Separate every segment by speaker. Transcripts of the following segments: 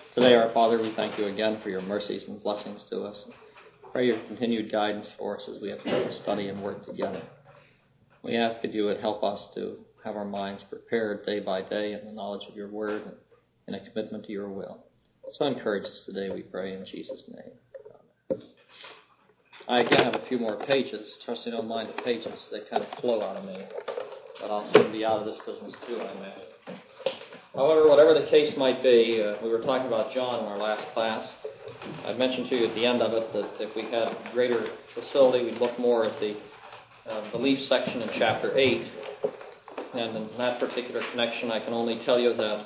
Speaker 1: Today, our Father, we thank you again for your mercies and blessings to us. Pray your continued guidance for us as we have to study and work together. We ask that you would help us to have our minds prepared day by day in the knowledge of your word and a commitment to your will. So encourage us today, we pray, in Jesus' name. Amen. I again have a few more pages. Trust you don't mind the pages. They kind of flow out of me. But I'll soon be out of this business too, I imagine. However, whatever the case might be, we were talking about John in our last class. I mentioned to you at the end of it that if we had greater facility, we'd look more at the belief section in chapter 8. And in that particular connection, I can only tell you that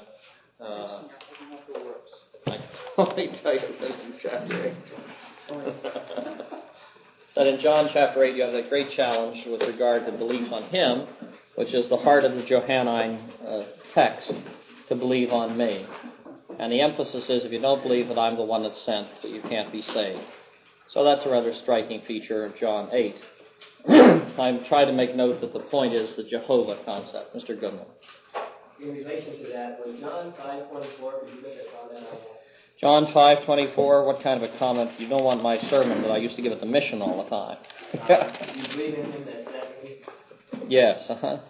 Speaker 1: in chapter 8. That in John chapter 8, you have that great challenge with regard to belief on him, which is the heart of the Johannine text, to believe on me. And the emphasis is, if you don't believe that I'm the one that's sent, that you can't be saved. So that's a rather striking feature of John 8. I'm trying to make note that the point is the Jehovah concept. Mr. Goodman.
Speaker 2: In relation to that, when John 5:24, could you make a comment on that?
Speaker 1: John 5:24, what kind of a comment? You don't want my sermon that I used to give at the mission all the time.
Speaker 2: You believe in him that sent me?
Speaker 1: Yes,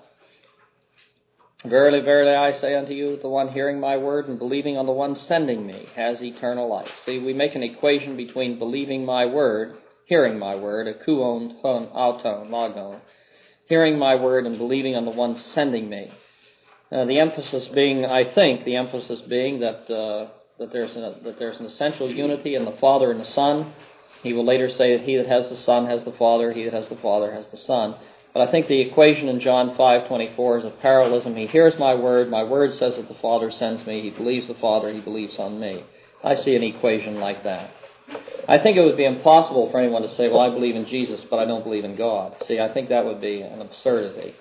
Speaker 1: Verily, verily, I say unto you, the one hearing my word and believing on the one sending me has eternal life. See, we make an equation between believing my word, hearing my word, akuon, ton, auton, logon, hearing my word and believing on the one sending me. The emphasis being that there's an essential unity in the Father and the Son. He will later say that he that has the Son has the Father, he that has the Father has the Son. But I think the equation in John 5:24 is a parallelism. He hears my word says that the Father sends me, he believes the Father, he believes on me. I see an equation like that. I think it would be impossible for anyone to say, well, I believe in Jesus, but I don't believe in God. See, I think that would be an absurdity.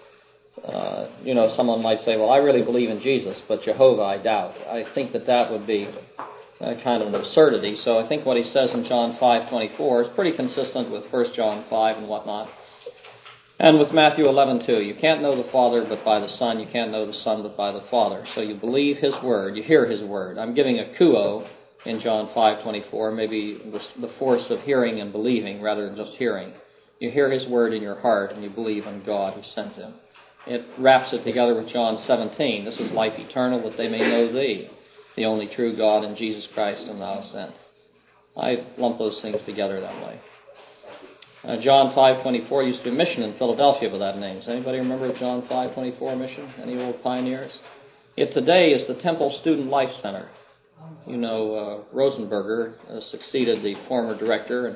Speaker 1: Someone might say, well, I really believe in Jesus, but Jehovah I doubt. I think that would be kind of an absurdity. So I think what he says in John 5:24 is pretty consistent with 1 John 5 and whatnot. And with Matthew 11 too. You can't know the Father but by the Son. You can't know the Son but by the Father. So you believe his word. You hear his word. I'm giving a kuo in John 5:24, maybe the force of hearing and believing rather than just hearing. You hear his word in your heart and you believe in God who sent him. It wraps it together with John 17. This is life eternal, that they may know thee, the only true God, and Jesus Christ whom thou hast sent. I lump those things together that way. John 5:24 used to be a mission in Philadelphia by that name. Does anybody remember John 5:24 mission? Any old pioneers? It today is the Temple Student Life Center. Rosenberger succeeded the former director.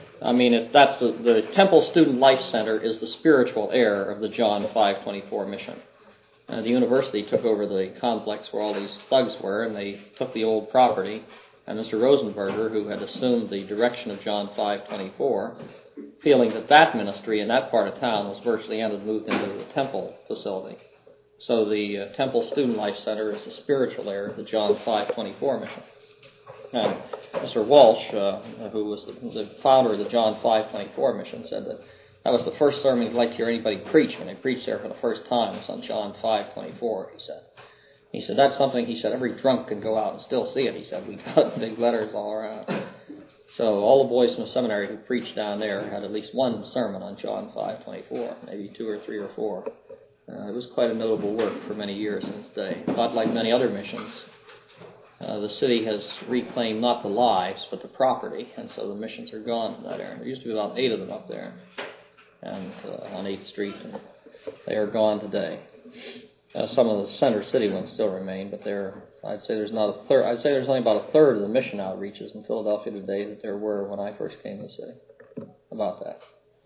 Speaker 1: The Temple Student Life Center is the spiritual heir of the John 5:24 mission. The university took over the complex where all these thugs were, and they took the old property. And Mr. Rosenberger, who had assumed the direction of John 5:24, feeling that ministry in that part of town was virtually ended, moved into the Temple facility. So the Temple Student Life Center is the spiritual heir of the John 5:24 mission. And Mr. Walsh, who was the founder of the John 5:24 mission, said that was the first sermon he'd like to hear anybody preach when they preached there for the first time. It was on John 5:24, he said. He said, that's something, he said, every drunk can go out and still see it. He said, we got big letters all around. So all the boys from the seminary who preached down there had at least one sermon on John 5:24, maybe 2 or 3 or 4. It was quite a notable work for many years in its day. Not like many other missions. The city has reclaimed not the lives, but the property, and so the missions are gone from that area. There used to be about 8 of them up there, and on 8th Street, and they are gone today. Some of the center city ones still remain, but I'd say there's not a third. I'd say there's only about a third of the mission outreaches in Philadelphia today that there were when I first came to the city. About that.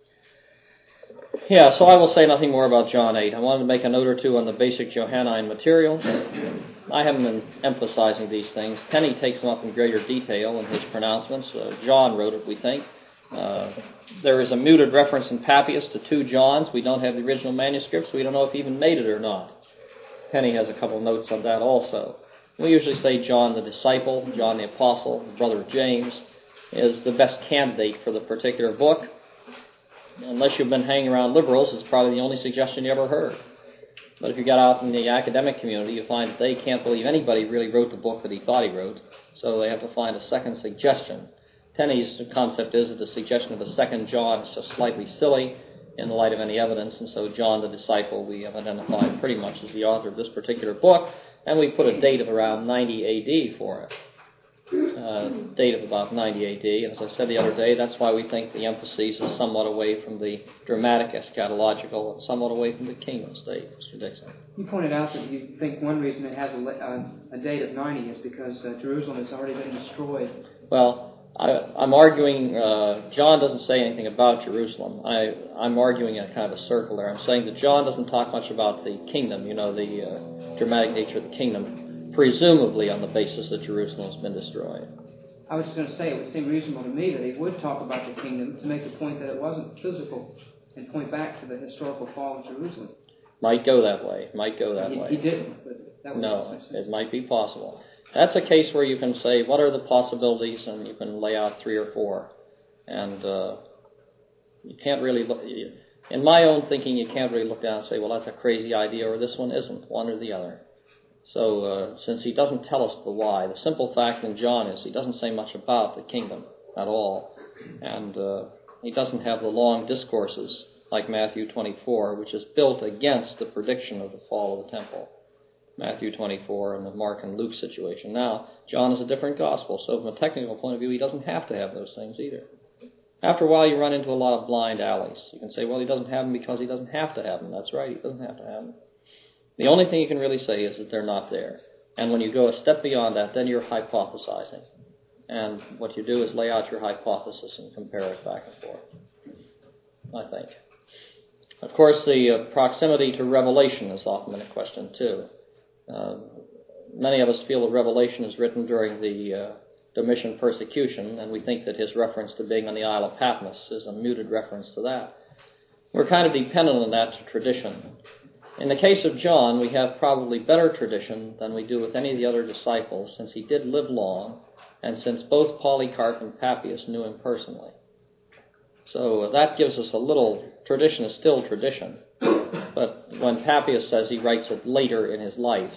Speaker 1: Yeah, so I will say nothing more about John 8. I wanted to make a note or two on the basic Johannine material. I haven't been emphasizing these things. Tenney takes them up in greater detail in his pronouncements. John wrote it, we think. There is a muted reference in Papias to 2 Johns. We don't have the original manuscript, so we don't know if he even made it or not. Tenney has a couple notes on that also. We usually say John the disciple, John the apostle, the brother of James, is the best candidate for the particular book. Unless you've been hanging around liberals, it's probably the only suggestion you ever heard. But if you get out in the academic community, you find that they can't believe anybody really wrote the book that he thought he wrote, so they have to find a second suggestion. Tenney's concept is that the suggestion of a second John is just slightly silly in the light of any evidence, and so John the disciple we have identified pretty much as the author of this particular book, and we put a date of around 90 A.D. for it. Date of about 90 A.D., and as I said the other day, that's why we think the emphasis is somewhat away from the dramatic eschatological and somewhat away from the kingdom state, Mr. Dixon.
Speaker 3: You pointed out that you think one reason it has a date of 90 is because Jerusalem has already been destroyed.
Speaker 1: Well, I'm arguing, John doesn't say anything about Jerusalem. I'm arguing in a kind of a circle there. I'm saying that John doesn't talk much about the kingdom, the dramatic nature of the kingdom, presumably on the basis that Jerusalem has been destroyed.
Speaker 3: I was just going to say, it would seem reasonable to me that he would talk about the kingdom to make the point that it wasn't physical and point back to the historical fall of Jerusalem.
Speaker 1: Might go that way.
Speaker 3: He didn't, but that would
Speaker 1: No, it might be possible. That's a case where you can say, what are the possibilities, and you can lay out 3 or 4. And you can't really look, in my own thinking, you can't really look down and say, well, that's a crazy idea, or this one isn't, one or the other. So since he doesn't tell us the why, the simple fact in John is he doesn't say much about the kingdom at all. And he doesn't have the long discourses like Matthew 24, which is built against the prediction of the fall of the temple. Matthew 24 and the Mark and Luke situation. Now, John is a different gospel, so from a technical point of view, he doesn't have to have those things either. After a while, you run into a lot of blind alleys. You can say, well, he doesn't have them because he doesn't have to have them. That's right, he doesn't have to have them. The only thing you can really say is that they're not there. And when you go a step beyond that, then you're hypothesizing. And what you do is lay out your hypothesis and compare it back and forth, I think. Of course, the proximity to Revelation has often been a question, too. Many of us feel that Revelation is written during the Domitian persecution, and we think that his reference to being on the Isle of Patmos is a muted reference to that. We're kind of dependent on that to tradition. In the case of John, we have probably better tradition than we do with any of the other disciples, since he did live long, and since both Polycarp and Papias knew him personally. So that gives us a little, tradition is still tradition. But when Papias says he writes it later in his life,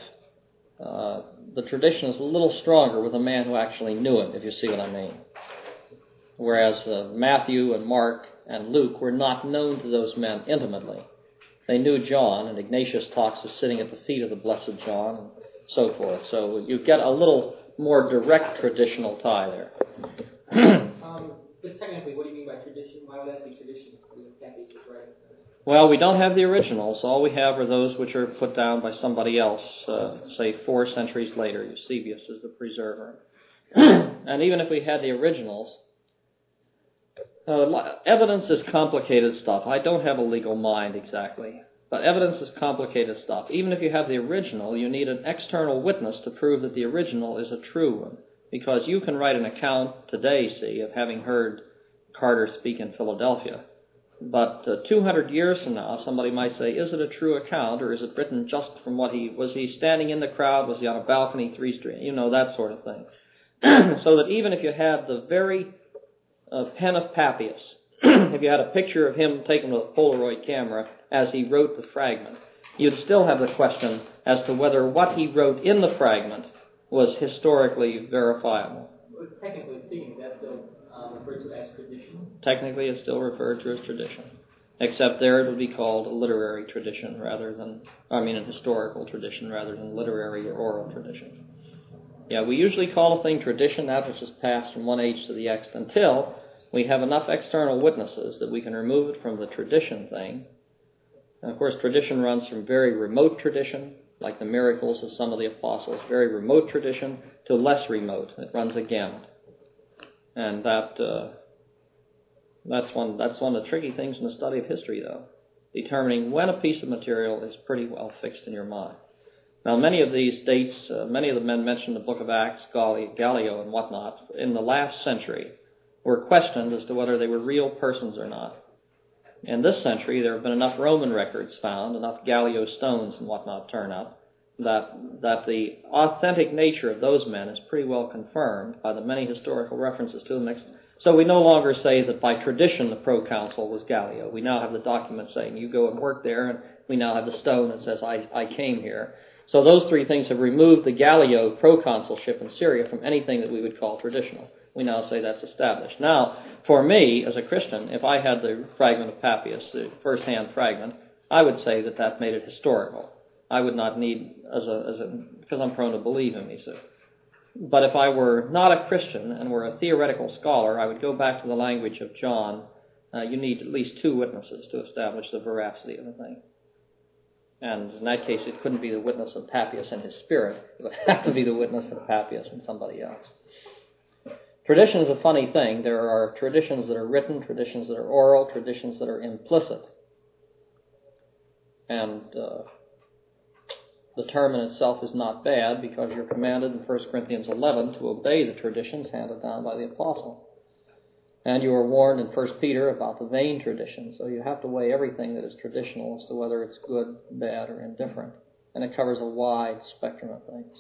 Speaker 1: the tradition is a little stronger with a man who actually knew him, if you see what I mean. Whereas Matthew and Mark and Luke were not known to those men intimately. They knew John, and Ignatius talks of sitting at the feet of the blessed John, and so forth. So you get a little more direct traditional tie there.
Speaker 2: Just technically, what do you mean by tradition? Why would that be tradition? Right?
Speaker 1: Well, we don't have the originals. All we have are those which are put down by somebody else, say 4 centuries later. Eusebius is the preserver. And even if we had the originals, evidence is complicated stuff. I don't have a legal mind exactly, but evidence is complicated stuff. Even if you have the original, you need an external witness to prove that the original is a true one, because you can write an account today, see, of having heard Carter speak in Philadelphia. But 200 years from now, somebody might say, is it a true account, or is it written just from was he standing in the crowd, was he on a balcony, 3 street, that sort of thing. So that even if you had the very pen of Papias, if you had a picture of him taken with a Polaroid camera as he wrote the fragment, you'd still have the question as to whether what he wrote in the fragment was historically verifiable.
Speaker 2: Technically speaking, that's still referred to as tradition.
Speaker 1: Technically, it's still referred to as tradition, except there it would be called a literary tradition a historical tradition rather than literary or oral tradition. Yeah, we usually call a thing tradition, that which is passed from one age to the next, until we have enough external witnesses that we can remove it from the tradition thing. And of course, tradition runs from very remote tradition, like the miracles of some of the apostles, very remote tradition, to less remote. It runs a gamut. And that's one of the tricky things in the study of history, though, determining when a piece of material is pretty well fixed in your mind. Now, many of these dates, many of the men mentioned in the book of Acts, Gallio and whatnot, in the last century, were questioned as to whether they were real persons or not. In this century, there have been enough Roman records found, enough Gallio stones and whatnot turn up, that the authentic nature of those men is pretty well confirmed by the many historical references to them. So we no longer say that by tradition the proconsul was Gallio. We now have the document saying you go and work there, and we now have the stone that says I came here. So those three things have removed the Gallio proconsulship in Syria from anything that we would call traditional. We now say that's established. Now, for me, as a Christian, if I had the fragment of Papias, the first-hand fragment, I would say that made it historical. I would not need, because I'm prone to believe him, he said. But if I were not a Christian and were a theoretical scholar, I would go back to the language of John. You need at least two witnesses to establish the veracity of the thing. And in that case, it couldn't be the witness of Papias and his spirit. It would have to be the witness of Papias and somebody else. Tradition is a funny thing. There are traditions that are written, traditions that are oral, traditions that are implicit. And the term in itself is not bad because you're commanded in 1 Corinthians 11 to obey the traditions handed down by the apostle. And you are warned in 1 Peter about the vain tradition. So you have to weigh everything that is traditional as to whether it's good, bad, or indifferent. And it covers a wide spectrum of things.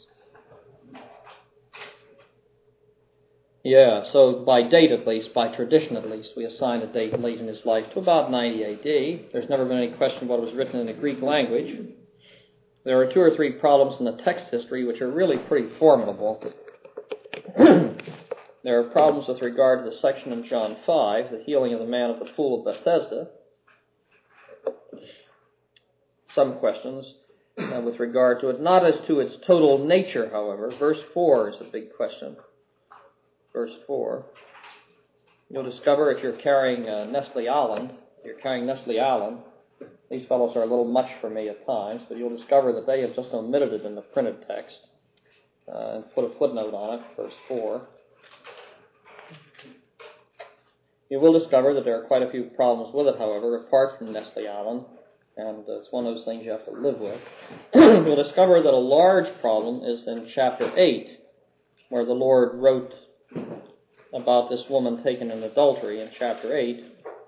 Speaker 1: Yeah, so by date at least, by tradition at least, we assign a date late in his life to about 90 A.D. There's never been any question what was written in the Greek language. There are two or three problems in the text history which are really pretty formidable. There are problems with regard to the section in John 5, the healing of the man at the pool of Bethesda. Some questions with regard to it, not as to its total nature, however. Verse 4 is a big question. Verse 4. You'll discover if you're carrying Nestle Aland, these fellows are a little much for me at times, but you'll discover that they have just omitted it in the printed text and put a footnote on it, verse 4. You will discover that there are quite a few problems with it, however, apart from Nestle Aland, and it's one of those things you have to live with. You'll discover that a large problem is in chapter 8, where the Lord wrote about this woman taken in adultery in chapter 8,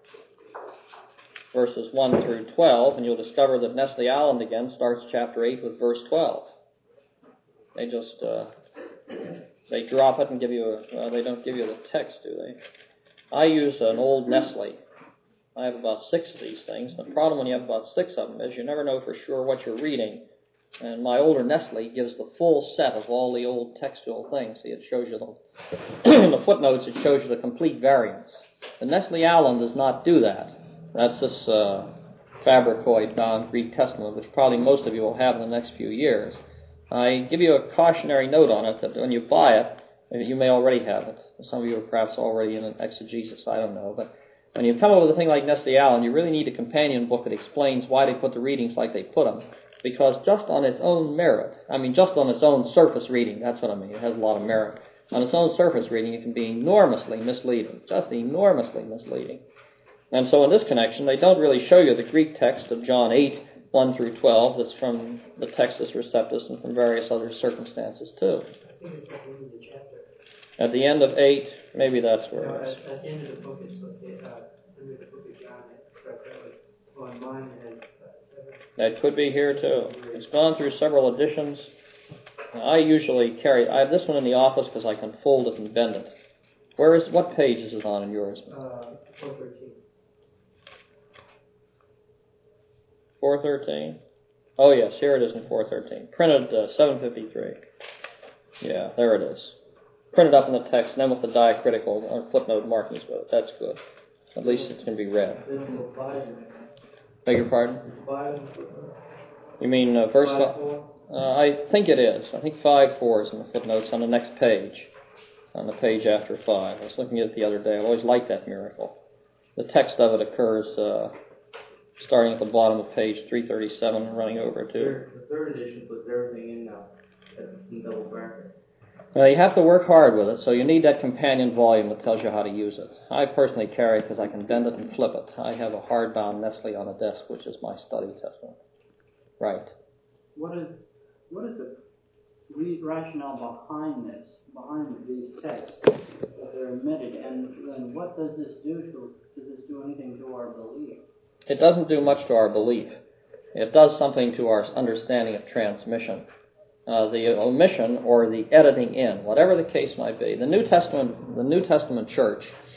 Speaker 1: verses 1 through 12, and you'll discover that Nestle Aland again starts chapter 8 with verse 12. They just, they drop it and give you they don't give you the text, do they? I use an old Nestle. I have about 6 of these things. The problem when you have about 6 of them is you never know for sure what you're reading. And my older Nestle gives the full set of all the old textual things. See, it shows you the footnotes, it shows you the complete variants. The Nestle Aland does not do that. That's this Fabricoid-bound Greek Testament, which probably most of you will have in the next few years. I give you a cautionary note on it that when you buy it, you may already have it. Some of you are perhaps already in an exegesis, I don't know. But when you come up with a thing like Nestle Aland, you really need a companion book that explains why they put the readings like they put them. Because just on its own merit, just on its own surface reading, that's what I mean, it has a lot of merit. On its own surface reading, it can be enormously misleading, just enormously misleading. And so in this connection, they don't really show you the Greek text of John 8, 1 through 12, that's from the Textus Receptus and from various other circumstances too.
Speaker 2: I think it's at the end of the chapter.
Speaker 1: At the end of 8, maybe that's where it is.
Speaker 2: At the end of the book, it's under the book of John. That was on mine.
Speaker 1: That could be here too. It's gone through several editions. I usually I have this one in the office because I can fold it and bend it. What page is it on in yours?
Speaker 2: 413.
Speaker 1: 413? Oh yes, here it is in 413. Printed 753. Yeah, there it is. Printed up in the text, and then with the diacritical or footnote markings with it. That's good. At least it can be read. Beg your pardon? You mean verse 5? I think it is. I think 5:4 is in the footnotes on the next page, on the page after 5. I was looking at it the other day. I always liked that miracle. The text of it occurs starting at the bottom of page 337 and running over to...
Speaker 4: The third edition puts everything in now. In double bracket.
Speaker 1: Well, you have to work hard with it, so you need that companion volume that tells you how to use it. I personally carry it because I can bend it and flip it. I have a hardbound Nestle on a desk, which is my study testament. Right.
Speaker 5: What is the rationale behind these texts that they're omitted, and what does this do anything to our belief?
Speaker 1: It doesn't do much to our belief. It does something to our understanding of transmission. The omission or the editing in, whatever the case might be. The New Testament church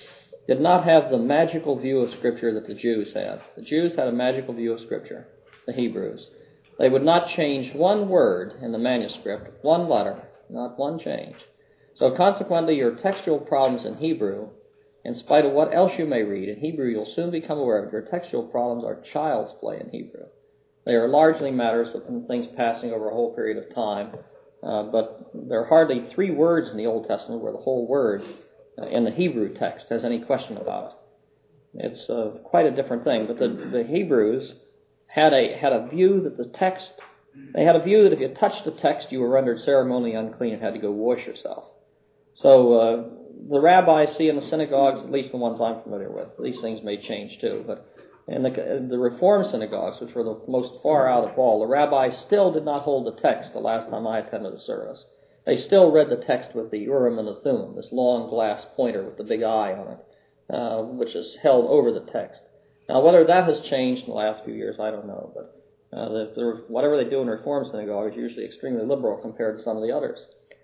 Speaker 1: did not have the magical view of Scripture that the Jews had. The Jews had a magical view of Scripture, the Hebrews. They would not change one word in the manuscript, one letter, not one change. So consequently, your textual problems in Hebrew, in spite of what else you may read, in Hebrew you'll soon become aware of your textual problems are child's play in Hebrew. They are largely matters of things passing over a whole period of time, but there are hardly 3 words in the Old Testament where the whole word in the Hebrew text has any question about it. It's quite a different thing. But the Hebrews had a view that the text, they had a view that if you touched the text, you were rendered ceremonially unclean and had to go wash yourself. So the rabbis see in the synagogues, at least the ones I'm familiar with, these things may change too, but in the Reform synagogues, which were the most far out of all, the rabbis still did not hold the text the last time I attended a service. They still read the text with the Urim and the Thummim, this long glass pointer with the big eye on it, which is held over the text. Now, whether that has changed in the last few years, I don't know, but whatever they do in Reform synagogue is usually extremely liberal compared to some of the others.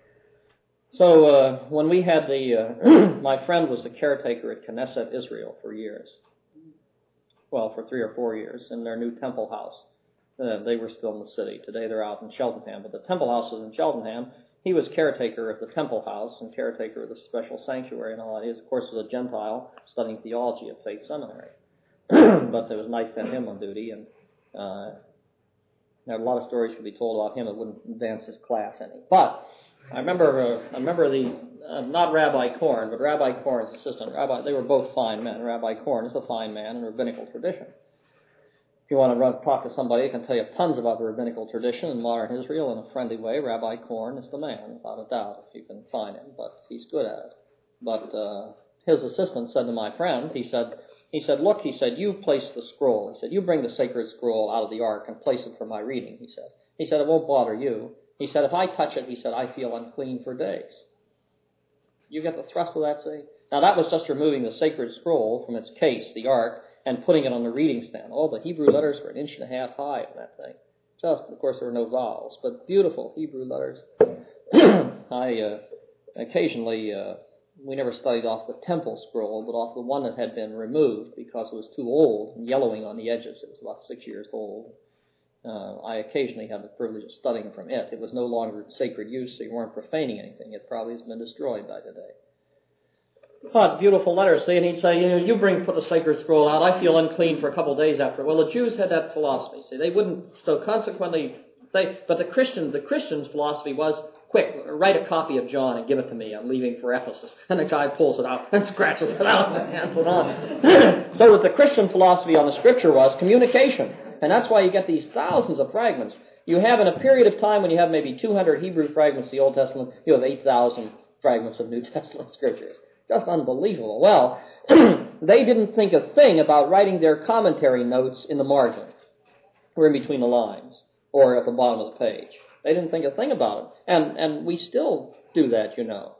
Speaker 1: So when we had my friend was the caretaker at Knesset Israel for years. Well, for 3 or 4 years in their new temple house. They were still in the city. Today they're out in Cheltenham, but the temple house was in Cheltenham. He was caretaker of the temple house and caretaker of the special sanctuary and all that. He, of course, was a Gentile studying theology at Faith Seminary. But it was nice to have him on duty, and there are a lot of stories could be told about him that wouldn't advance his class any. But I remember not Rabbi Korn, but Rabbi Korn's assistant. They were both fine men. Rabbi Korn is a fine man in rabbinical tradition. If you want to talk to somebody who can tell you tons about the rabbinical tradition in modern Israel in a friendly way, Rabbi Korn is the man, without a doubt, if you can find him, but he's good at it. But his assistant said to my friend, he said, look, he said, you place the scroll. He said, you bring the sacred scroll out of the ark and place it for my reading, he said. He said, it won't bother you. He said, if I touch it, he said, I feel unclean for days. You get the thrust of that, see? Now, that was just removing the sacred scroll from its case, the ark, and putting it on the reading stand. All the Hebrew letters were 1.5 inches high in that thing. Of course, there were no vowels, but beautiful Hebrew letters. I occasionally, we never studied off the temple scroll, but off the one that had been removed because it was too old and yellowing on the edges. It was about 6 years old. I occasionally had the privilege of studying from it. It was no longer in sacred use, so you weren't profaning anything. It probably has been destroyed by today. But beautiful letters, see, and he'd say, you put the sacred scroll out, I feel unclean for a couple of days after. Well, the Jews had that philosophy, see, they wouldn't, so consequently, but the Christian's philosophy was, quick, write a copy of John and give it to me, I'm leaving for Ephesus. And the guy pulls it out and scratches it out and hands it on. So that the Christian philosophy on the Scripture was communication, and that's why you get these thousands of fragments. You have in a period of time when you have maybe 200 Hebrew fragments of the Old Testament, you have 8,000 fragments of New Testament Scriptures. Just unbelievable. Well, they didn't think a thing about writing their commentary notes in the margin, or in between the lines, or at the bottom of the page. They didn't think a thing about it. And we still do that, you know.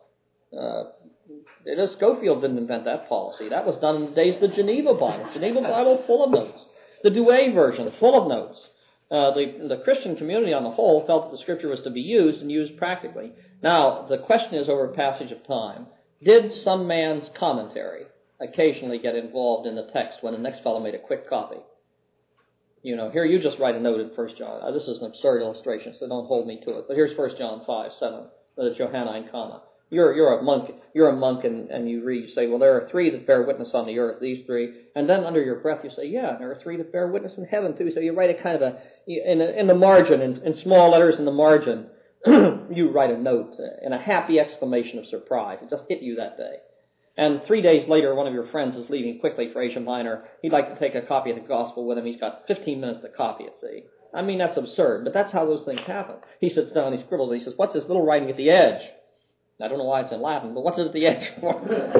Speaker 1: Schofield didn't invent that policy. That was done in the days of the Geneva Bible. Geneva Bible full of notes. The Douay version, full of notes. The Christian community on the whole felt that the Scripture was to be used and used practically. Now, the question is over a passage of time. Did some man's commentary occasionally get involved in the text when the next fellow made a quick copy? You know, here you just write a note in 1 John. This is an absurd illustration, so don't hold me to it. But here's 1 John 5:7, the Johannine comma. You're a monk, and you read, you say, well, there are 3 that bear witness on the earth, these 3. And then under your breath you say, yeah, there are 3 that bear witness in heaven too. So you write a kind of in the margin, in small letters in the margin, you write a note and a happy exclamation of surprise. It just hit you that day. And 3 days later, one of your friends is leaving quickly for Asia Minor. He'd like to take a copy of the Gospel with him. He's got 15 minutes to copy it, see? I mean, that's absurd, but that's how those things happen. He sits down and he scribbles and he says, what's this little writing at the edge? I don't know why it's in Latin, but what's it at the edge for?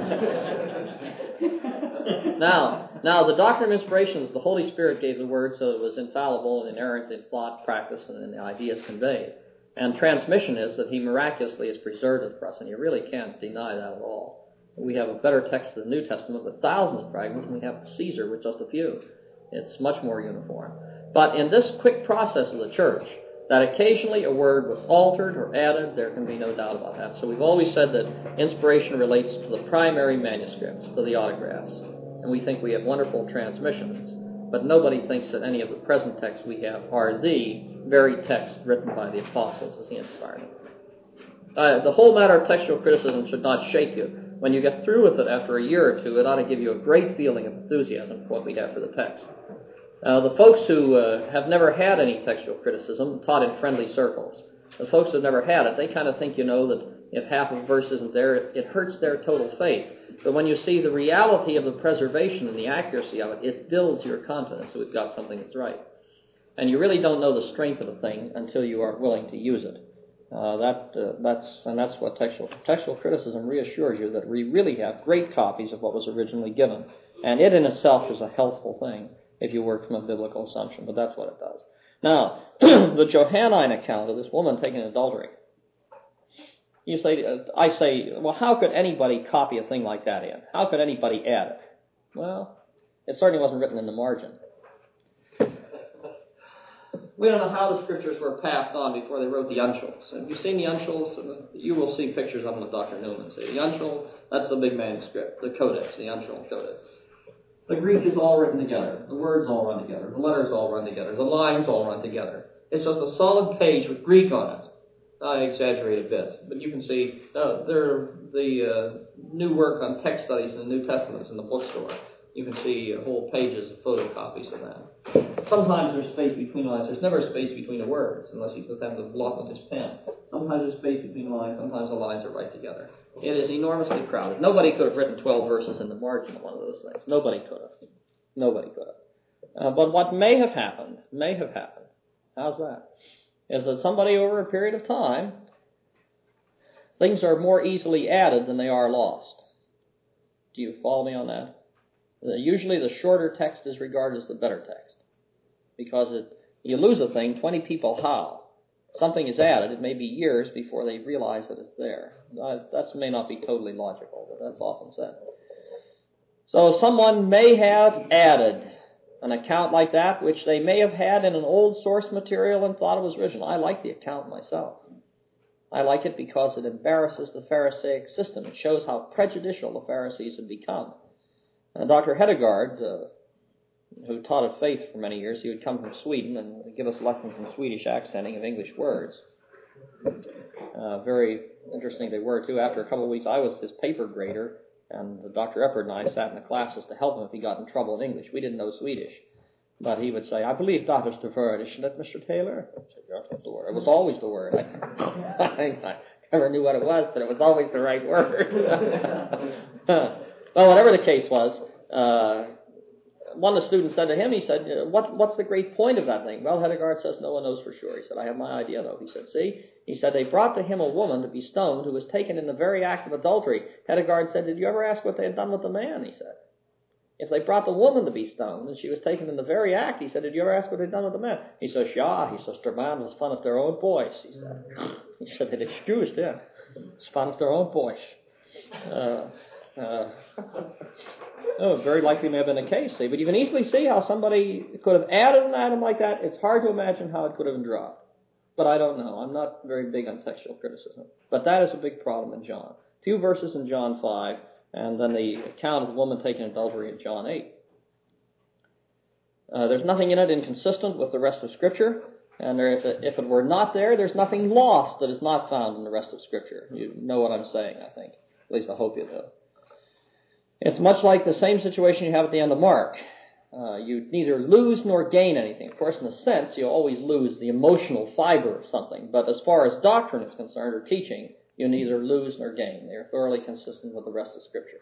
Speaker 1: Now, the doctrine of inspiration is the Holy Spirit gave the word, so it was infallible and inerrant in thought, practice, and in the ideas conveyed. And transmission is that he miraculously has preserved it for us, and you really can't deny that at all. We have a better text of the New Testament with thousands of fragments than we have Caesar with just a few. It's much more uniform. But in this quick process of the church, That occasionally a word was altered or added, there can be no doubt about that. So we've always said that inspiration relates to the primary manuscripts, to the autographs. And we think we have wonderful transmissions. But nobody thinks that any of the present texts we have are the very text written by the apostles as he inspired them. The whole matter of textual criticism should not shake you. When you get through with it after a year or two, it ought to give you a great feeling of enthusiasm for what we have for the text. The folks who have never had any textual criticism, taught in friendly circles, the folks who have never had it, they kind of think, that if half of a verse isn't there, it hurts their total faith. But when you see the reality of the preservation and the accuracy of it, it builds your confidence that we've got something that's right. And you really don't know the strength of a thing until you are willing to use it. That's what textual criticism reassures you, that we really have great copies of what was originally given. And it in itself is a healthful thing if you work from a biblical assumption, but that's what it does. Now, the Johannine account of this woman taking adultery. I say, well, how could anybody copy a thing like that in? How could anybody add it? Well, it certainly wasn't written in the margin. We don't know how the scriptures were passed on before they wrote the uncials. Have you seen the uncials? You will see pictures of them with Dr. Newman. See, the uncial, that's the big manuscript, the codex, the uncial codex. The Greek is all written together. The words all run together. The letters all run together. The lines all run together. It's just a solid page with Greek on it. I exaggerate a bit, but you can see the new work on text studies in the New Testament is in the bookstore. You can see whole pages of photocopies of that. Sometimes there's space between lines. There's never space between the words unless you put them to block with his pen. Sometimes there's space between lines. Sometimes the lines are right together. It is enormously crowded. Nobody could have written 12 verses in the margin of one of those things. Nobody could have. Nobody could have. But what may have happened, how's that? Is that somebody over a period of time, things are more easily added than they are lost. Do you follow me on that? Usually the shorter text is regarded as the better text. Because you lose a thing, 20 people howl. Something is added, it may be years before they realize that it's there. That may not be totally logical, but that's often said. So someone may have added an account like that, which they may have had in an old source material and thought it was original. I like the account myself. I like it because it embarrasses the Pharisaic system. It shows how prejudicial the Pharisees had become. Dr. Hedegaard, who taught at Faith for many years, he would come from Sweden and give us lessons in Swedish accenting of English words. Very interesting they were, too. After a couple of weeks, I was his paper grader, and Dr. Eppard and I sat in the classes to help him if he got in trouble in English. We didn't know Swedish. But he would say, I believe that is the word, isn't it, Mr. Taylor? I said, yes, that's the word. It was always the word. I never knew what it was, but it was always the right word. Well, whatever the case was, one of the students said to him, he said, what's the great point of that thing? Well, Hedegaard says, no one knows for sure. He said, I have my idea, though. He said, see? He said, they brought to him a woman to be stoned who was taken in the very act of adultery. Hedegaard said, did you ever ask what they had done with the man? He said. If they brought the woman to be stoned and she was taken in the very act, he said, did you ever ask what they'd done with the man? He says, yeah. He says, their man was fun of their own boys, he said. He said, they'd excused him. It's fun of their own boys. Very likely may have been the case, see. But you can easily see how somebody could have added an item like that. It's hard to imagine how it could have been dropped. But I don't know. I'm not very big on textual criticism. But that is a big problem in John. 2 verses in John 5, and then the account of the woman taking adultery in John 8. There's nothing in it inconsistent with the rest of Scripture. And if it were not there, there's nothing lost that is not found in the rest of Scripture. You know what I'm saying, I think. At least I hope you do. It's much like the same situation you have at the end of Mark. You neither lose nor gain anything. Of course, in a sense, you always lose the emotional fiber of something. But as far as doctrine is concerned, or teaching, you neither lose nor gain. They're thoroughly consistent with the rest of Scripture.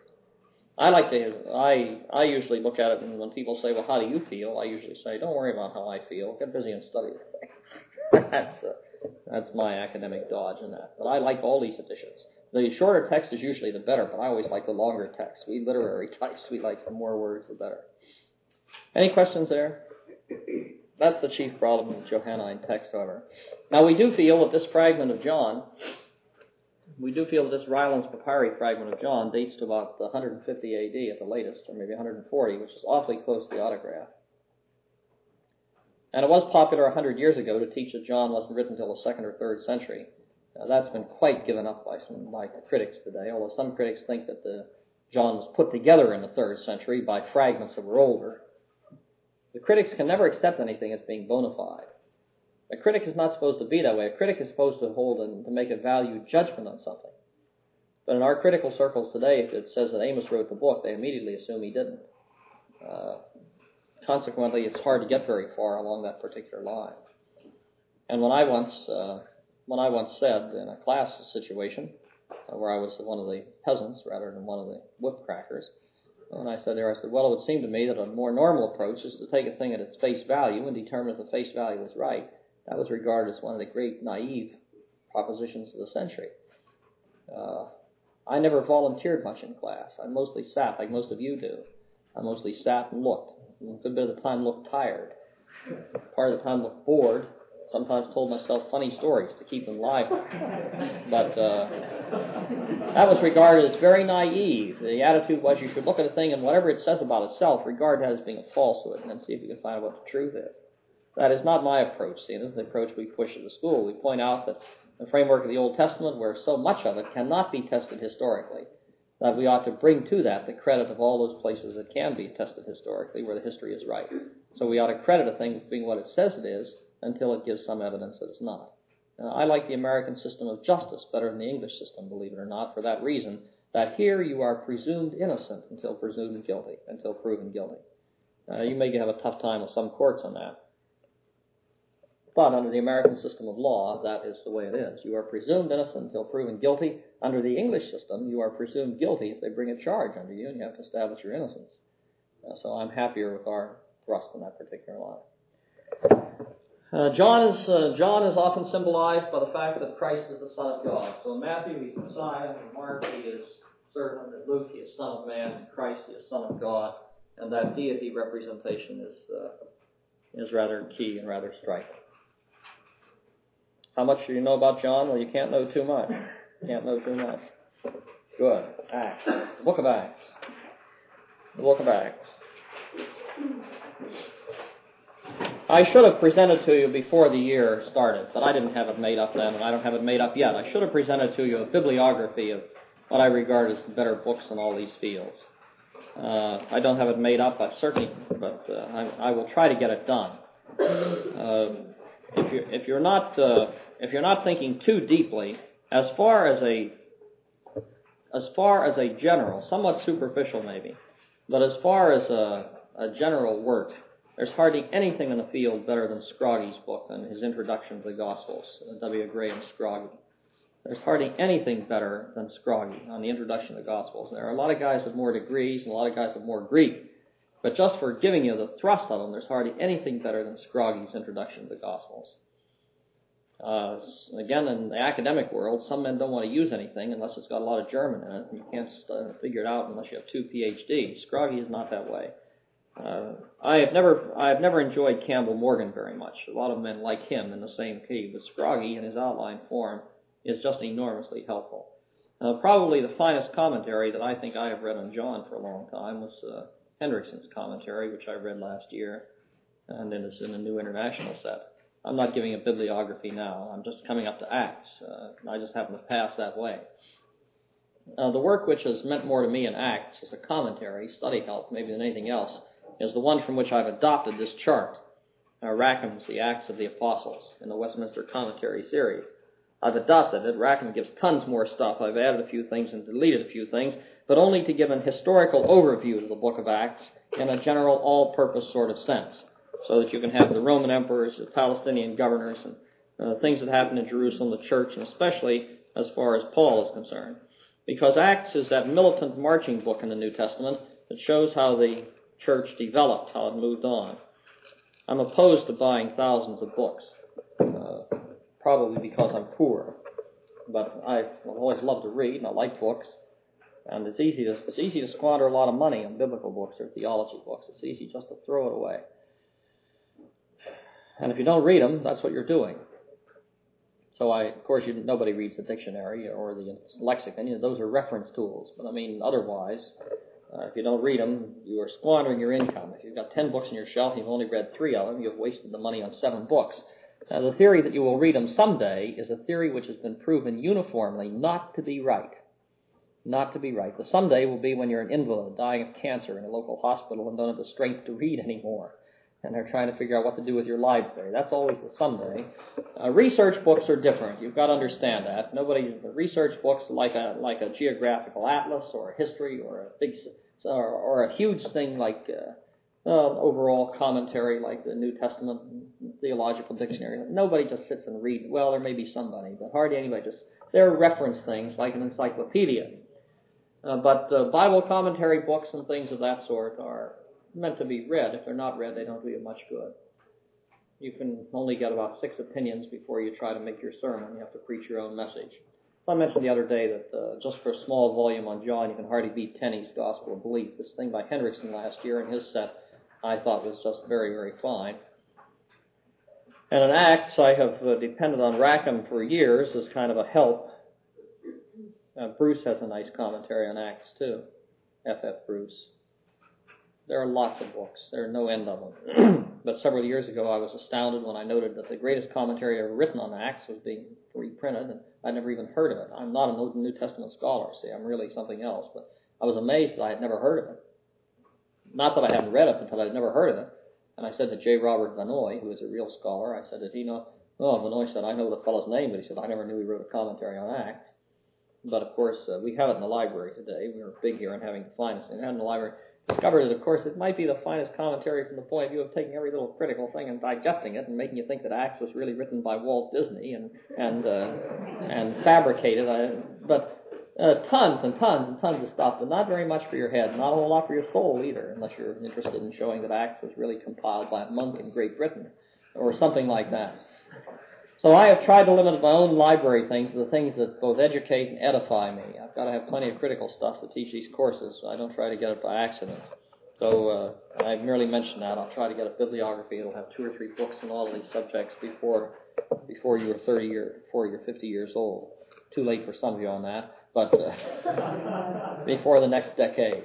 Speaker 1: I usually look at it, and when people say, well, how do you feel? I usually say, don't worry about how I feel. Get busy and study the thing. That's my academic dodge in that. But I like all these editions. The shorter text is usually the better, but I always like the longer text. We literary types, we like the more words, the better. Any questions there? That's the chief problem with Johannine text, however. Now, we do feel that this fragment of John, this Ryland's papyri fragment of John dates to about 150 A.D. at the latest, or maybe 140, which is awfully close to the autograph. And it was popular 100 years ago to teach that John wasn't written until the 2nd or 3rd century. That's been quite given up by critics today, although some critics think that John was put together in the 3rd century by fragments that were older. The critics can never accept anything as being bona fide. A critic is not supposed to be that way. A critic is supposed to hold and to make a value judgment on something. But in our critical circles today, if it says that Amos wrote the book, they immediately assume he didn't. Consequently, it's hard to get very far along that particular line. And when I once said in a class situation where I was one of the peasants rather than one of the whipcrackers, and I said, well, it would seem to me that a more normal approach is to take a thing at its face value and determine if the face value is right. That was regarded as one of the great naive propositions of the century. I never volunteered much in class. I mostly sat, like most of you do. I mostly sat and looked. A good bit of the time looked tired. Part of the time looked bored. Sometimes told myself funny stories to keep them lively. But that was regarded as very naive. The attitude was you should look at a thing and whatever it says about itself, regard that as being a falsehood and then see if you can find out what the truth is. That is not my approach. See, this is the approach we push at the school. We point out that the framework of the Old Testament, where so much of it cannot be tested historically, that we ought to bring to that the credit of all those places that can be tested historically, where the history is right. So we ought to credit a thing as being what it says it is until it gives some evidence that it's not. I like the American system of justice better than the English system, believe it or not, for that reason, that here you are presumed innocent until presumed guilty, until proven guilty. You may have a tough time with some courts on that. But under the American system of law, that is the way it is. You are presumed innocent until proven guilty. Under the English system, you are presumed guilty if they bring a charge under you, and you have to establish your innocence. So I'm happier with our thrust in that particular line. John is often symbolized by the fact that Christ is the Son of God. So in Matthew, he's Messiah. In Mark, he is servant. In Luke, he is Son of Man. In Christ, he is Son of God. And that deity representation is rather key and rather striking. How much do you know about John? Well, you can't know too much. Can't know too much. Good. Acts. The book of Acts. The book of Acts. I should have presented to you before the year started, but I didn't have it made up then, and I don't have it made up yet. I should have presented to you a bibliography of what I regard as the better books in all these fields. I don't have it made up, but I will try to get it done. If you're not thinking too deeply, as far as a general, somewhat superficial maybe, but as far as a general work, there's hardly anything in the field better than Scroggy's book and his introduction to the Gospels, W. Graham Scroggy. There's hardly anything better than Scroggy on the introduction to the Gospels. There are a lot of guys with more degrees and a lot of guys with more Greek, but just for giving you the thrust of them, there's hardly anything better than Scroggy's introduction to the Gospels. Again, in the academic world, some men don't want to use anything unless it's got a lot of German in it. You can't figure it out unless you have 2 PhDs. Scroggy is not that way. I have never enjoyed Campbell Morgan very much. A lot of men like him in the same key, but Scroggy in his outline form is just enormously helpful. Probably the finest commentary that I think I have read on John for a long time was Hendrickson's commentary, which I read last year, and then it's in the New International set. I'm not giving a bibliography now. I'm just coming up to Acts. I just happen to pass that way. The work which has meant more to me in Acts as a commentary, study help, maybe than anything else, is the one from which I've adopted this chart. Rackham's The Acts of the Apostles in the Westminster Commentary series. I've adopted it. Rackham gives tons more stuff. I've added a few things and deleted a few things, but only to give an historical overview of the book of Acts in a general all-purpose sort of sense, so that you can have the Roman emperors, the Palestinian governors, and things that happened in Jerusalem, the church, and especially as far as Paul is concerned. Because Acts is that militant marching book in the New Testament that shows how the church developed, how it moved on. I'm opposed to buying thousands of books, probably because I'm poor. But I've always loved to read, and I like books. And it's easy to squander a lot of money on biblical books or theology books. It's easy just to throw it away. And if you don't read them, that's what you're doing. So of course, nobody reads the dictionary or the lexicon. Those are reference tools. But I mean, otherwise, If you don't read them, you are squandering your income. If you've got 10 books on your shelf and you've only read 3 of them, you've wasted the money on 7 books. Now, the theory that you will read them someday is a theory which has been proven uniformly not to be right. Not to be right. The someday will be when you're an invalid dying of cancer in a local hospital and don't have the strength to read anymore. And they're trying to figure out what to do with your library. That's always the someday. Research books are different. You've got to understand that. The research books like a geographical atlas or a history or a huge thing like overall commentary like the New Testament Theological Dictionary. Nobody just sits and reads. Well, there may be somebody, but hardly anybody they're reference things like an encyclopedia. But Bible commentary books and things of that sort are meant to be read. If they're not read, they don't do you much good. You can only get about 6 opinions before you try to make your sermon. You have to preach your own message. I mentioned the other day that just for a small volume on John, you can hardly beat Tenney's Gospel of Belief. This thing by Hendrickson last year in his set, I thought was just very, very fine. And in Acts, I have depended on Rackham for years as kind of a help. Bruce has a nice commentary on Acts too, F.F. Bruce. There are lots of books. There are no end of them. But several years ago, I was astounded when I noted that the greatest commentary ever written on Acts was being reprinted, and I'd never even heard of it. I'm not a New Testament scholar, see, I'm really something else, but I was amazed that I had never heard of it. Not that I hadn't read it, but that I'd never heard of it. And I said to J. Robert Vanoy, who is a real scholar, I said, did he know? Oh, Vanoy said, I know the fellow's name, but he said, I never knew he wrote a commentary on Acts. But, of course, we have it in the library today. We were big here on having the finest thing. We had it in the library. Discovered that, of course, it might be the finest commentary from the point of view of taking every little critical thing and digesting it and making you think that Acts was really written by Walt Disney and fabricated. But tons and tons and tons of stuff, but not very much for your head, not a whole lot for your soul either, unless you're interested in showing that Acts was really compiled by a monk in Great Britain or something like that. So I have tried to limit my own library things to the things that both educate and edify me. I've got to have plenty of critical stuff to teach these courses, so I don't try to get it by accident. So I've merely mentioned that. I'll try to get a bibliography. It'll have 2 or 3 books on all of these subjects before you're 30 or before you're 50 years old. Too late for some of you on that, but before the next decade.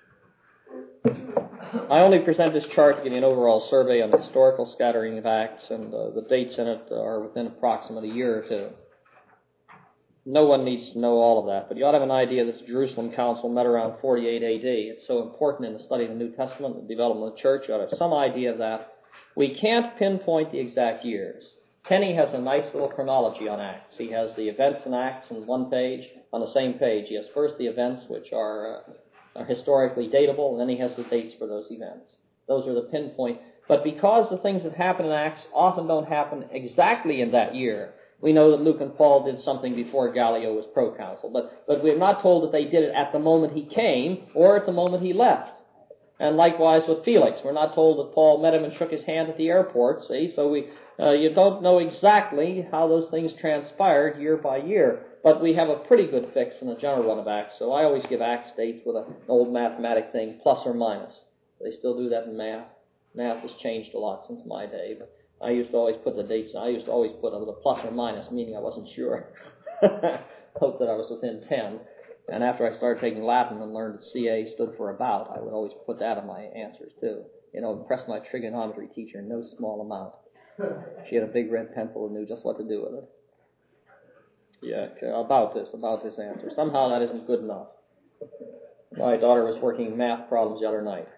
Speaker 1: I only present this chart to give you an overall survey on the historical scattering of Acts, and the dates in it are within approximately a year or 2. No one needs to know all of that, but you ought to have an idea that the Jerusalem Council met around 48 A.D. It's so important in the study of the New Testament and the development of the church. You ought to have some idea of that. We can't pinpoint the exact years. Tenney has a nice little chronology on Acts. He has the events in Acts on one page. On the same page, he has first the events which are historically datable, and then he has the dates for those events. Those are the pinpoint. But because the things that happen in Acts often don't happen exactly in that year, we know that Luke and Paul did something before Gallio was proconsul. But we're not told that they did it at the moment he came or at the moment he left. And likewise with Felix. We're not told that Paul met him and shook his hand at the airport, see? So you don't know exactly how those things transpired year by year. But we have a pretty good fix in the general run of Acts, so I always give Acts dates with an old mathematic thing, plus or minus. They still do that in math. Math has changed a lot since my day, but I used to always put the dates, I used to always put them with a plus or minus, meaning I wasn't sure. Hope that I was within 10. And after I started taking Latin and learned that CA stood for about, I would always put that in my answers too. Impressed my trigonometry teacher in no small amount. She had a big red pencil and knew just what to do with it. Yeah, about this answer. Somehow that isn't good enough. My daughter was working math problems the other night.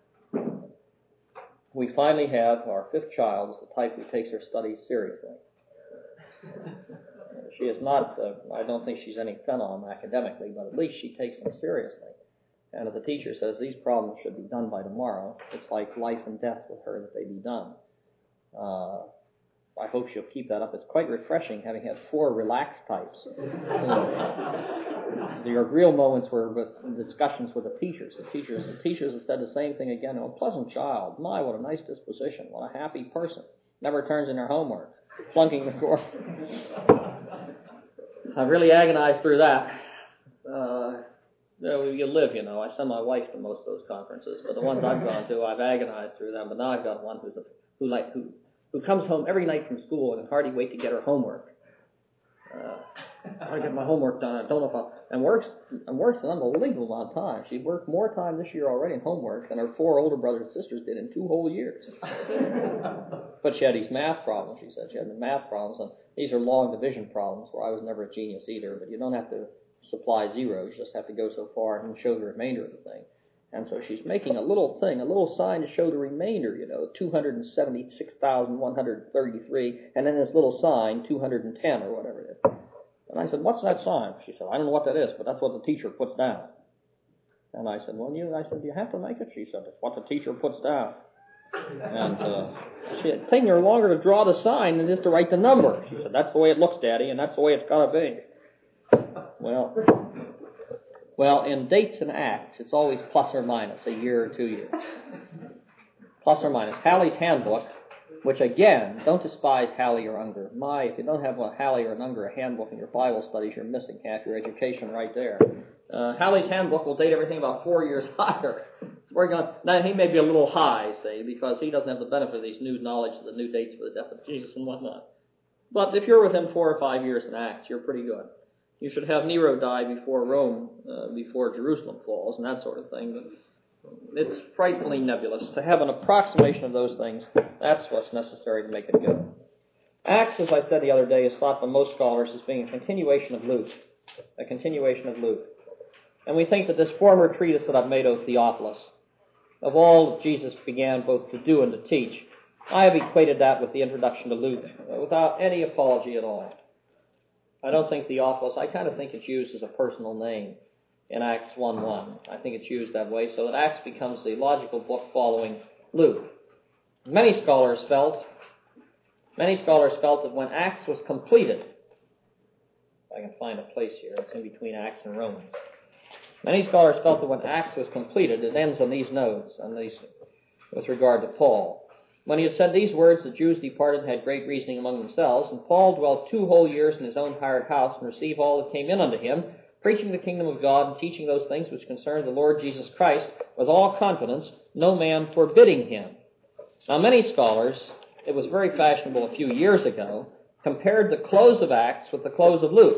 Speaker 1: We finally have our 5th child is the type who takes her studies seriously. She is not, I don't think she's any phenom academically, but at least she takes them seriously. And if the teacher says these problems should be done by tomorrow, it's like life and death with her that they be done. I hope she'll keep that up. It's quite refreshing having had 4 relaxed types. Your real moments were with discussions with the teachers. The teachers have said the same thing again. Oh, pleasant child. My, what a nice disposition. What a happy person. Never turns in her homework. Flunking the course. I've really agonized through that. You live, I send my wife to most of those conferences, but the ones I've gone to, I've agonized through them. But now I've got one who comes home every night from school and can hardly wait to get her homework. I gotta get my homework done. I don't know if and works an unbelievable amount of time. She worked more time this year already in homework than her 4 older brothers and sisters did in 2 whole years. But she had these math problems, she said. She had the math problems, and these are long division problems where I was never a genius either, but you don't have to supply zeros. You just have to go so far and show the remainder of the thing. And so she's making a little thing, a little sign to show the remainder, 276,133, and then this little sign, 210 or whatever it is. And I said, what's that sign? She said, I don't know what that is, but that's what the teacher puts down. And I said, you have to make it. She said, it's what the teacher puts down. And she said, it's taking her longer to draw the sign than it is to write the number. She said, that's the way it looks, Daddy, and that's the way it's got to be. Well, in dates and acts, it's always plus or minus a year or 2 years. Plus or minus. Halley's Handbook, which again, don't despise Halley or Unger. If you don't have a Halley or an Unger handbook in your Bible studies, you're missing half your education right there. Halley's Handbook will date everything about 4 years higher. Now, he may be a little high, say, because he doesn't have the benefit of these new knowledge of the new dates for the death of Jesus and whatnot. But if you're within 4 or 5 years in Acts, you're pretty good. You should have Nero die before Rome, before Jerusalem falls, and that sort of thing. But it's frightfully nebulous. To have an approximation of those things, that's what's necessary to make it good. Acts, as I said the other day, is thought by most scholars as being a continuation of Luke. A continuation of Luke. And we think that this former treatise that I've made, O Theophilus, of all that Jesus began both to do and to teach, I have equated that with the introduction to Luke, without any apology at all. I don't think Theophilus, I kind of think it's used as a personal name in Acts 1:1. I think it's used that way so that Acts becomes the logical book following Luke. Many scholars felt that when Acts was completed, if I can find a place here, it's in between Acts and Romans. Many scholars felt that when Acts was completed, it ends on these notes, with regard to Paul. When he had said these words, the Jews departed and had great reasoning among themselves, and Paul dwelt 2 whole years in his own hired house, and received all that came in unto him, preaching the kingdom of God, and teaching those things which concern the Lord Jesus Christ, with all confidence, no man forbidding him. Now many scholars, it was very fashionable a few years ago, compared the close of Acts with the close of Luke.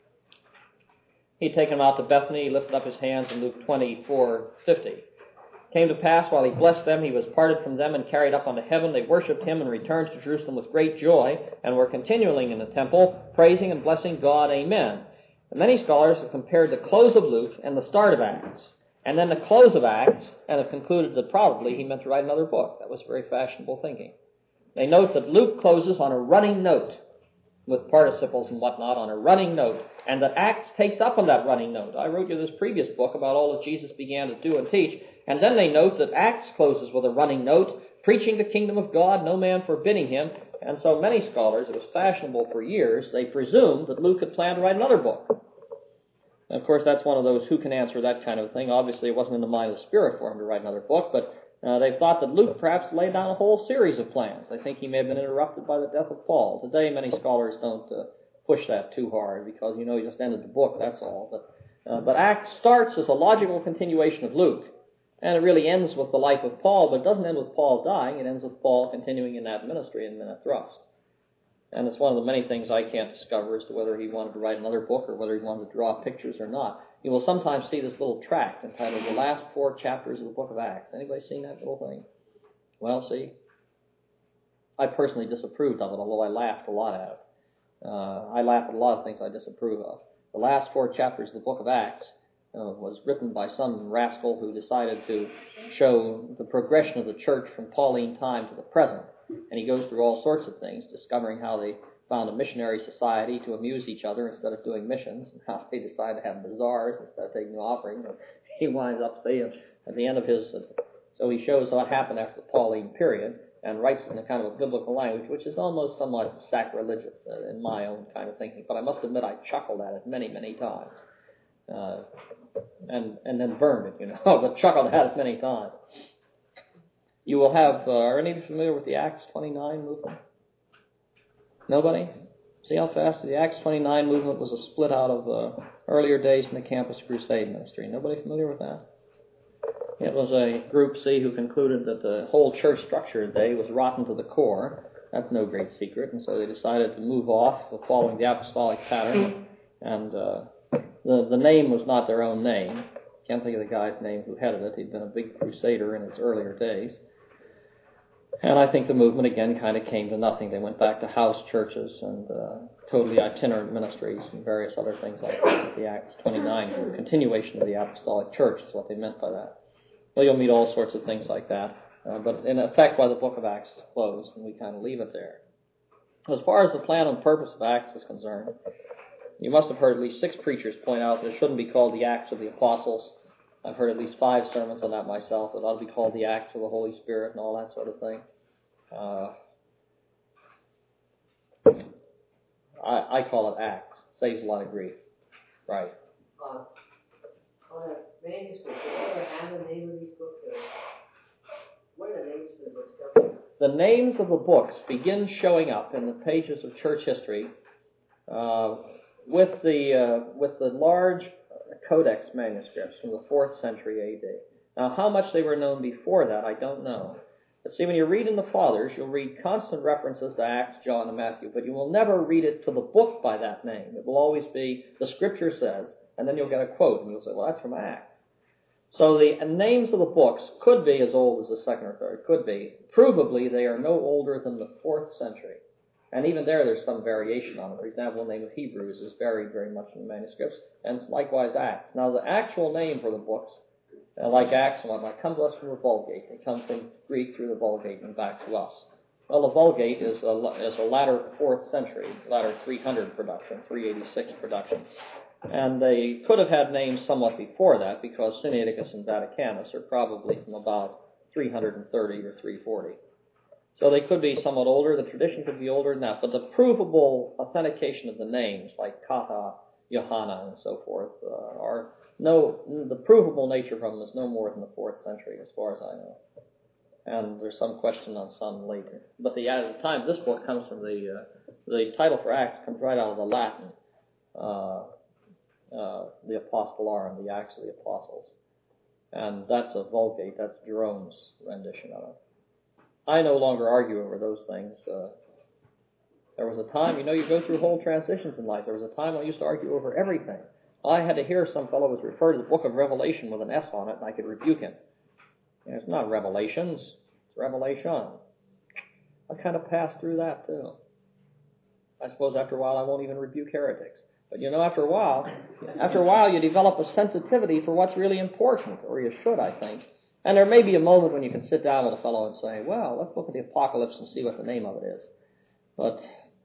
Speaker 1: He'd taken him out to Bethany, he lifted up his hands in Luke 24:50. Came to pass, while he blessed them, he was parted from them and carried up unto heaven. They worshipped him and returned to Jerusalem with great joy, and were continuing in the temple, praising and blessing God. Amen. And many scholars have compared the close of Luke and the start of Acts, and then the close of Acts, and have concluded that probably he meant to write another book. That was very fashionable thinking. They note that Luke closes on a running note, with participles and whatnot, on a running note, and that Acts takes up on that running note. I wrote you this previous book about all that Jesus began to do and teach, and then they note that Acts closes with a running note, preaching the kingdom of God, no man forbidding him. And so many scholars, it was fashionable for years, they presumed that Luke had planned to write another book. And of course, that's one of those who can answer that kind of thing. Obviously, it wasn't in the mind of the Spirit for him to write another book, but they thought that Luke perhaps laid down a whole series of plans. I think he may have been interrupted by the death of Paul. Today, many scholars don't push that too hard because, he just ended the book, that's all. But Acts starts as a logical continuation of Luke. And it really ends with the life of Paul, but it doesn't end with Paul dying. It ends with Paul continuing in that ministry and in that thrust. And it's one of the many things I can't discover as to whether he wanted to write another book or whether he wanted to draw pictures or not. You will sometimes see this little tract entitled The Last 4 Chapters of the Book of Acts. Anybody seen that little thing? Well, see, I personally disapproved of it, although I laughed a lot at it. I laugh at a lot of things I disapprove of. The last 4 chapters of the Book of Acts was written by some rascal who decided to show the progression of the church from Pauline time to the present. And he goes through all sorts of things, discovering how they found a missionary society to amuse each other instead of doing missions, and how they decided to have bazaars instead of taking offerings. And he winds up saying at the end of his, so he shows what happened after the Pauline period, and writes in a kind of a biblical language, which is almost somewhat sacrilegious in my own kind of thinking. But I must admit I chuckled at it many, many times. And then burned it, but chuckled at it many times. You will have, are any of you familiar with the Acts 29 movement? Nobody? See how fast the Acts 29 movement was a split out of earlier days in the Campus Crusade ministry. Nobody familiar with that? It was a group, see, who concluded that the whole church structure today was rotten to the core. That's no great secret, and so they decided to move off following the apostolic pattern And the name was not their own name. Can't think of the guy's name who headed it. He'd been a big crusader in his earlier days. And I think the movement again kind of came to nothing. They went back to house churches and totally itinerant ministries and various other things like that. The Acts 29, the continuation of the apostolic church is what they meant by that. Well, you'll meet all sorts of things like that. But in effect, why the book of Acts is closed, and we kind of leave it there. As far as the plan and purpose of Acts is concerned, you must have heard at least 6 preachers point out that it shouldn't be called the Acts of the Apostles. I've heard at least 5 sermons on that myself. It ought to be called the Acts of the Holy Spirit and all that sort of thing. I call it Acts. Saves a lot of grief. Right.
Speaker 6: On a manuscript, do you ever have the name of these books? What are the names of the books?
Speaker 1: The names of the books begin showing up in the pages of church history with the large codex manuscripts from the 4th century A.D. Now, how much they were known before that, I don't know. But see, when you read in the Fathers, you'll read constant references to Acts, John, and Matthew, but you will never read it to the book by that name. It will always be, the Scripture says, and then you'll get a quote, and you'll say, well, that's from Acts. So the names of the books could be as old as the 2nd or 3rd, could be. Provably, they are no older than the 4th century. And even there's some variation on it. For example, the name of Hebrews is buried very much in the manuscripts, and likewise Acts. Now, the actual name for the books, like Acts and whatnot, come to us from the Vulgate. They come from Greek through the Vulgate and back to us. Well, the Vulgate is a latter 4th century, latter 300 production, 386 production. And they could have had names somewhat before that, because Sinaiticus and Vaticanus are probably from about 330 or 340. So they could be somewhat older. The tradition could be older than that. But the provable authentication of the names, like Kata, Johanna, and so forth, the provable nature from them is no more than the 4th century, as far as I know. And there's some question on some later. But at the time this book comes from the title for Acts comes right out of the Latin, the Apostolorum, the Acts of the Apostles. And that's a Vulgate, that's Jerome's rendition of it. I no longer argue over those things. There was a time, you go through whole transitions in life. There was a time when I used to argue over everything. I had to hear some fellow was refer to the book of Revelation with an S on it, and I could rebuke him. It's not Revelations, it's Revelation. I kind of passed through that too. I suppose after a while I won't even rebuke heretics. But after a while you develop a sensitivity for what's really important, or you should, I think. And there may be a moment when you can sit down with a fellow and say, well, let's look at the Apocalypse and see what the name of it is. But,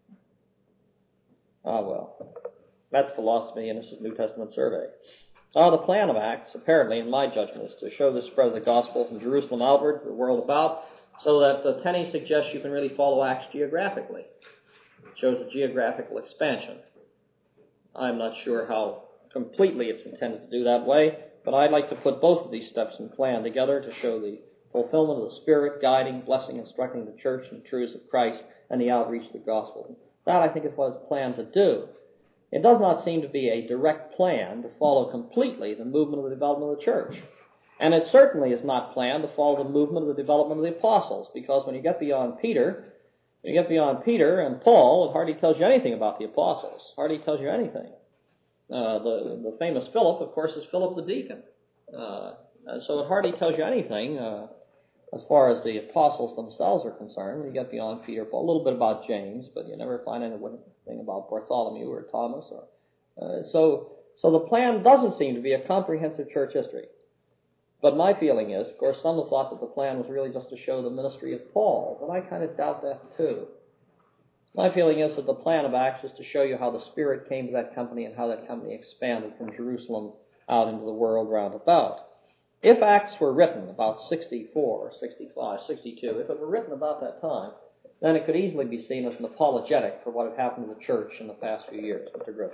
Speaker 1: that's philosophy, and this is New Testament survey. The plan of Acts, apparently, in my judgment, is to show the spread of the gospel from Jerusalem outward, the world about, so that Tenney suggests you can really follow Acts geographically. It shows a geographical expansion. I'm not sure how completely it's intended to do that way, but I'd like to put both of these steps in plan together to show the fulfillment of the Spirit, guiding, blessing, instructing the church in the truths of Christ, and the outreach of the gospel. That, I think, is what it's planned to do. It does not seem to be a direct plan to follow completely the movement of the development of the church. And it certainly is not planned to follow the movement of the development of the apostles, because when you get beyond Peter and Paul, it hardly tells you anything about the apostles. Hardly tells you anything. The famous Philip, of course, is Philip the deacon. So it hardly tells you anything as far as the apostles themselves are concerned. When you get beyond Peter, Paul, a little bit about James, but you never find anything about Bartholomew or Thomas. So the plan doesn't seem to be a comprehensive church history. But my feeling is, of course, some have thought that the plan was really just to show the ministry of Paul, but I kind of doubt that too. My feeling is that the plan of Acts is to show you how the Spirit came to that company and how that company expanded from Jerusalem out into the world round about. If Acts were written about 64, 65, 62, if it were written about that time, then it could easily be seen as an apologetic for what had happened to the church in the past few years. Mr. Griffin.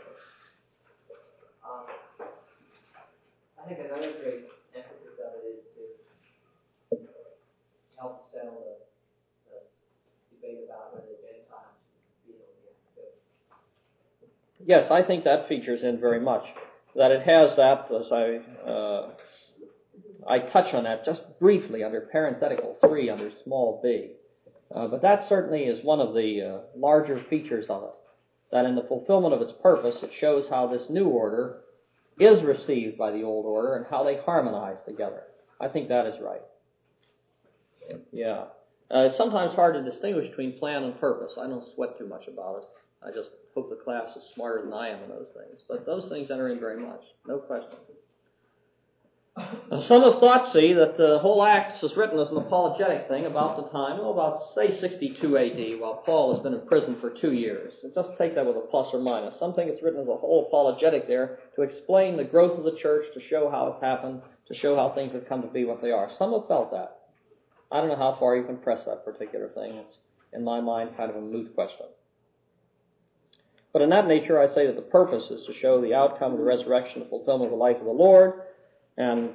Speaker 6: I think another great emphasis of it is to help settle the debate about whether the Gentiles be able to.
Speaker 1: Yes, I think that features in very much. That it has that, as I touch on that just briefly under parenthetical 3 under small b. But that certainly is one of the larger features of it. that in the fulfillment of its purpose, it shows how this new order is received by the old order and how they harmonize together. I think that is right. Yeah. It's sometimes hard to distinguish between plan and purpose. I don't sweat too much about it. I just hope the class is smarter than I am in those things. But those things enter in very much, no question. Some have thought, that the whole Acts was written as an apologetic thing about the time, about, say, 62 A.D., while Paul has been in prison for 2 years. And just take that with a plus or minus. Some think it's written as a whole apologetic there to explain the growth of the church, to show how it's happened, to show how things have come to be what they are. Some have felt that. I don't know how far you can press that particular thing. It's, in my mind, kind of a moot question. But in that nature, I say that the purpose is to show the outcome of the resurrection, the fulfillment of the life of the Lord, and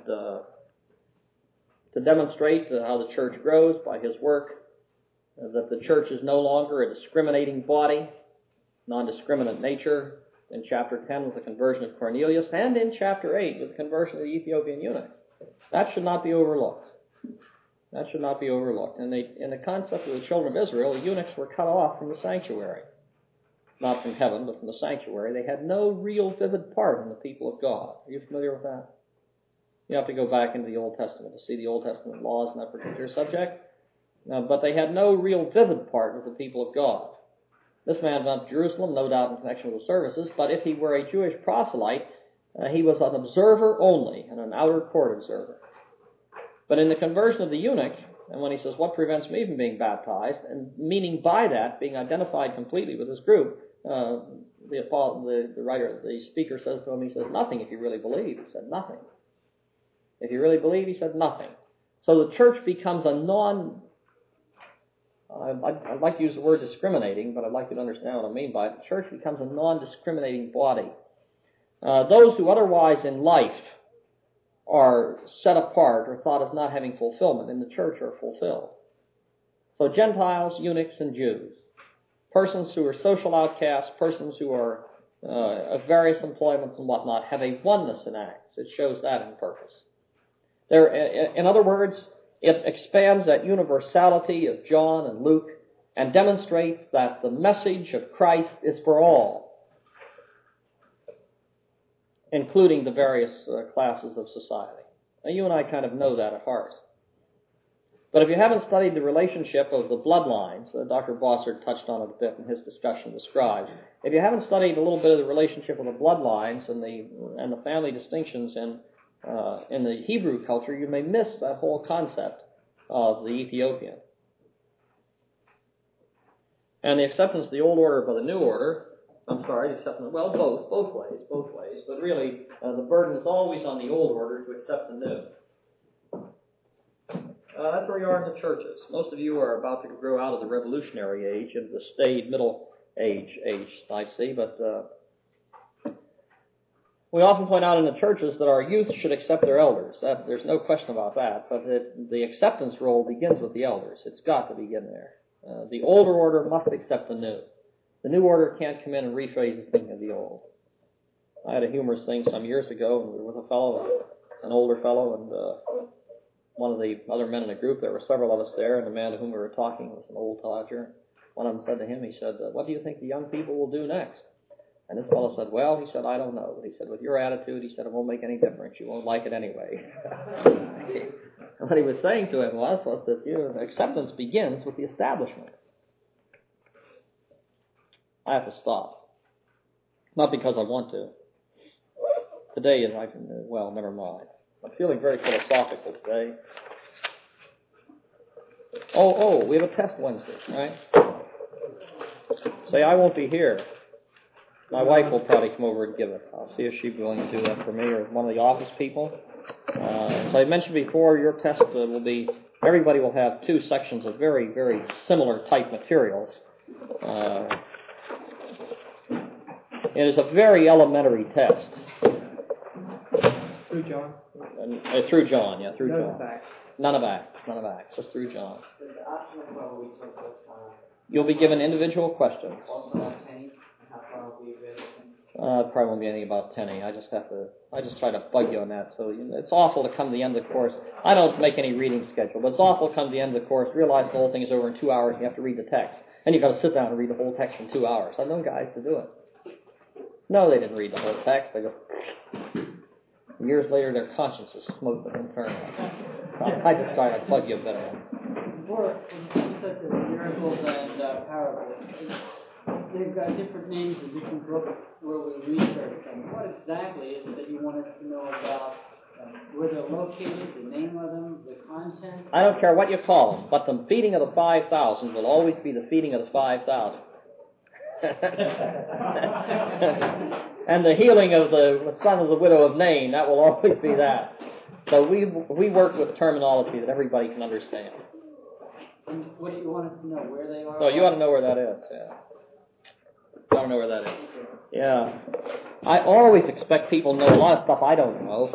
Speaker 1: to demonstrate how the church grows by his work, that the church is no longer a discriminating body, non-discriminate nature, in chapter 10 with the conversion of Cornelius, and in chapter 8 with the conversion of the Ethiopian eunuch. That should not be overlooked. That should not be overlooked. In the concept of the children of Israel, the eunuchs were cut off from the sanctuary. Not from heaven, but from the sanctuary. They had no real vivid part in the people of God. Are you familiar with that? You have to go back into the Old Testament to see the Old Testament laws on that particular subject. But they had no real vivid part with the people of God. This man went to Jerusalem, no doubt in connection with the services, but if he were a Jewish proselyte, he was an observer only, and an outer court observer. But in the conversion of the eunuch, and when he says, what prevents me from being baptized, and meaning by that, being identified completely with this group, the speaker says to him, he says, nothing if you really believe. He said, nothing. If you really believe, he said, nothing. So the church becomes a I'd like to use the word discriminating, but I'd like you to understand what I mean by it. The church becomes a non-discriminating body. Those who otherwise in life are set apart or thought as not having fulfillment in the church are fulfilled. So Gentiles, eunuchs, and Jews, persons who are social outcasts, persons who are of various employments and whatnot, have a oneness in Acts. It shows that in purpose. In other words, it expands that universality of John and Luke and demonstrates that the message of Christ is for all, including the various classes of society. Now, you and I kind of know that at heart. But if you haven't studied the relationship of the bloodlines, Dr. Bossard touched on it a bit in his discussion of the scribes. If you haven't studied a little bit of the relationship of the bloodlines and the family distinctions in the Hebrew culture, you may miss that whole concept of the Ethiopian. And the acceptance of the old order by the new order, both ways. But really, the burden is always on the old order to accept the new. That's where you are in the churches. Most of you are about to grow out of the revolutionary age into the staid middle age, I see, but we often point out in the churches that our youth should accept their elders. There's no question about that, but the acceptance role begins with the elders. It's got to begin there. The older order must accept the new. The new order can't come in and rephrase the thing of the old. I had a humorous thing some years ago with a fellow, an older fellow, and one of the other men in the group. There were several of us there, and the man to whom we were talking was an old codger. One of them said to him, he said, what do you think the young people will do next? And this fellow said, well, he said, I don't know. But he said, with your attitude, he said, it won't make any difference. You won't like it anyway. What he was saying to him was that acceptance begins with the establishment. I have to stop. Not because I want to. Today, never mind. I'm feeling very philosophical today. We have a test Wednesday, right? Say, I won't be here. My wife will probably come over and give it. I'll see if she'd be willing to do that for me or one of the office people. So I mentioned before, your test will be, everybody will have 2 sections of very, very similar type materials. It is a very elementary test.
Speaker 3: Through John?
Speaker 1: Through John, yeah, through
Speaker 3: None
Speaker 1: John.
Speaker 3: of Acts.
Speaker 1: None of Acts, just through John.
Speaker 6: The optional level we took was
Speaker 1: You'll be given individual questions.
Speaker 6: also about 10, how far we read it.
Speaker 1: Probably won't be anything about 10. I just try to bug you on that. So it's awful to come to the end of the course. I don't make any reading schedule, but it's awful to come to the end of the course, realize the whole thing is over in 2 hours, and you have to read the text. And you've got to sit down and read the whole text in 2 hours. I've known guys to do it. No, they didn't read the whole text. They just, years later, their consciences smoked them internally. I just try to plug you a better one.
Speaker 5: For such as miracles and parables, they've got different names in different books where we research them. What exactly is it that you want us to know about where they're located, the name of them, the content?
Speaker 1: I don't care what you call them, but the feeding of the 5,000 will always be the feeding of the 5,000. And the healing of the son of the widow of Nain, that will always be that. So we work with terminology that everybody can understand.
Speaker 5: And what do you want us to know? Where they are?
Speaker 1: So you ought to know where that is. Yeah. I don't know where that is. Yeah. I always expect people to know a lot of stuff I don't know.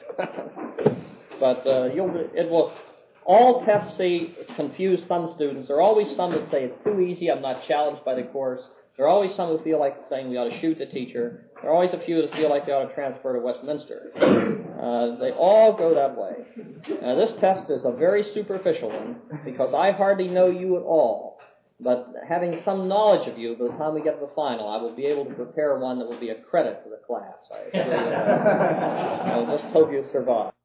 Speaker 1: But it will. All tests confuse some students. There are always some that say it's too easy, I'm not challenged by the course. There are always some who feel like saying we ought to shoot the teacher. There are always a few that feel like they ought to transfer to Westminster. They all go that way. This test is a very superficial one because I hardly know you at all. But having some knowledge of you, by the time we get to the final, I will be able to prepare one that will be a credit to the class. I just hope you survive.